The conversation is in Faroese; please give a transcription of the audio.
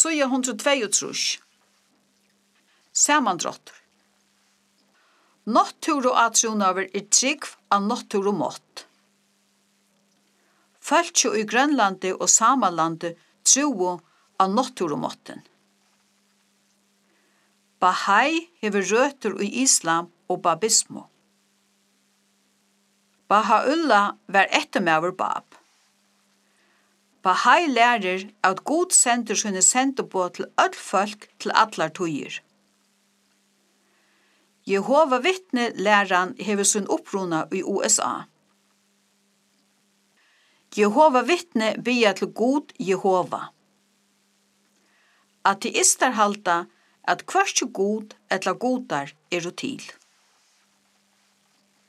Sida 132. Samandrottur. Náttúruattrúnaður trygg av náttúrumátt. Fólki í Grønlandi og Samalandi trúu á náttúrumáttin. Bahai hevur røtur í islam og babismu. Baha'u'llah var ettermaður Bab. Bahai lærir at Gud sendur sine sendiboð til öll fólk til allar tíðir. Jehova vitni læran hevur sin uppruna í USA. Jehova vitni biðja til Gud Jehova. Ateistar halda at hvørki Gud ella gudar eru til.